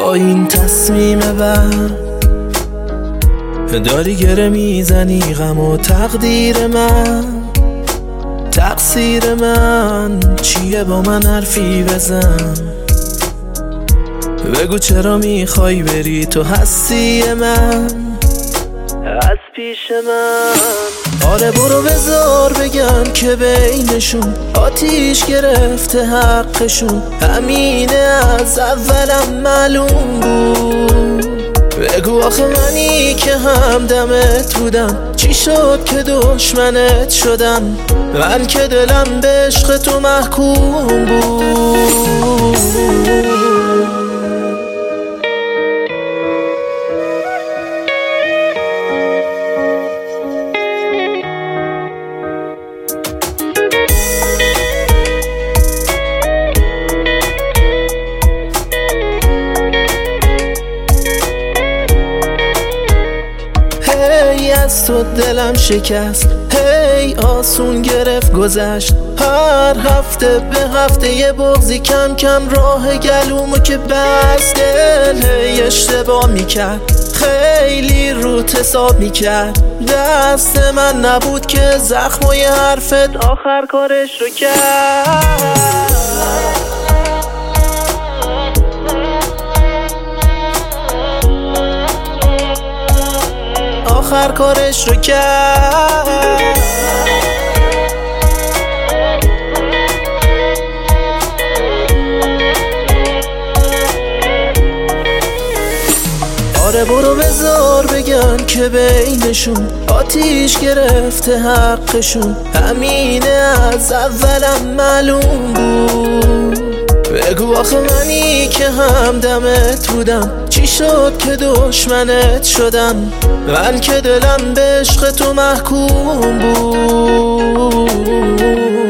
با این تصمیم داری گره میزنی غم و تقدیر من. تقصیر من چیه؟ با من حرفی بزن، بگو چرا میخوای بری؟ تو هستی من از پیش من. آره برو بذار بگن که بینشون آتیش گرفته حقشون، همینه از اولم معلوم بود. بگو آخه منی که همدمت بودم چی شد که دشمنت شدم؟ من که دلم به عشق تو محکوم بود. هی از تو دلم شکست، هی آسون گرفت گذشت. هر هفته به هفته یه بغضی کم کم راه گلومو که بست. دل هی اشتباه میکرد، خیلی روت حساب میکرد. دست من نبود که زخمای حرفت آخر کارش رو کرد. آخر کارش رو کرد. آره برو بذار بگن که بینشون آتیش گرفته حقشون، همینه از اولم معلوم بود. بگو آخه منی که همدمت بودم چی شد که دشمنت شدم؟ من که دلم به عشق تو محکوم بود.